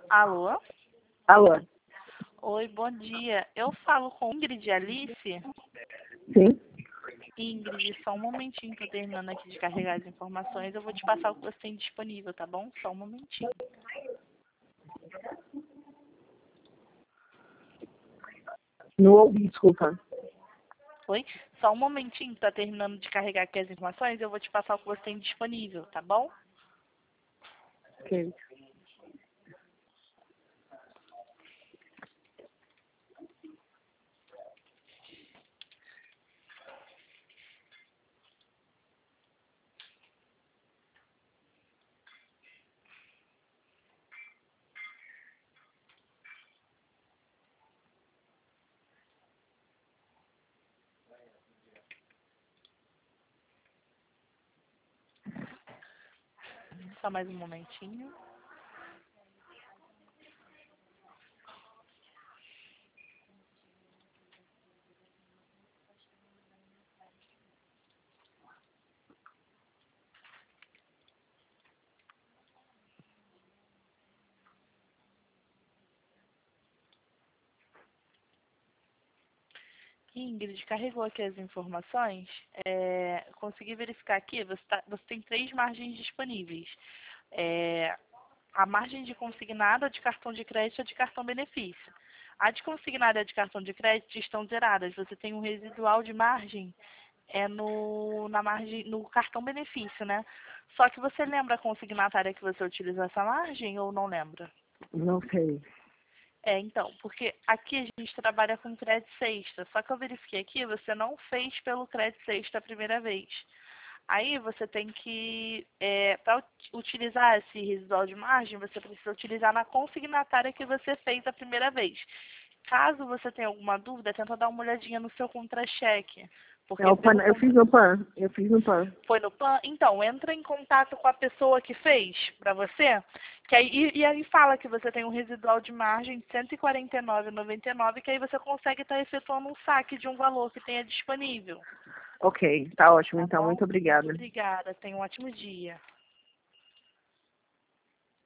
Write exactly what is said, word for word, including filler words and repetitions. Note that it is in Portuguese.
Alô? Alô? Oi, bom dia. Eu falo com Ingrid e Alice. Sim? Ingrid, só um momentinho, tô terminando aqui de carregar as informações. Eu vou te passar o que você tem disponível, tá bom? Só um momentinho. Não ouvi, desculpa. Oi? Só um momentinho, tá terminando de carregar aqui as informações. Eu vou te passar o que você tem disponível, tá bom? Ok. Só mais um momentinho. Ingrid, carregou aqui as informações. É, consegui verificar aqui, você, tá, você tem três margens disponíveis. É, a margem de consignado, a de cartão de crédito e a de cartão benefício. A de consignado e a de cartão de crédito estão zeradas. Você tem um residual de margem é no, na margem, no cartão benefício, né? Só que você lembra a consignatária que você utilizou essa margem ou não lembra? Não sei. É, então, porque aqui a gente trabalha com crédito sexta, só que eu verifiquei aqui, você não fez pelo crédito sexta a primeira vez. Aí você tem que, é, para utilizar esse residual de margem, você precisa utilizar na consignatária que você fez a primeira vez. Caso você tenha alguma dúvida, tenta dar uma olhadinha no seu contra-cheque. É Porque o pelo pan... Eu fiz no PAN. Eu fiz no PAN. foi no PAN? Então, entra em contato com a pessoa que fez para você, que aí, e, e aí fala que você tem um residual de margem de cento e quarenta e nove reais e noventa e nove centavos, que aí você consegue estar efetuando um saque de um valor que tenha disponível. Ok, tá ótimo Tá então. bom? Muito obrigada. Obrigada. Tenha um ótimo dia.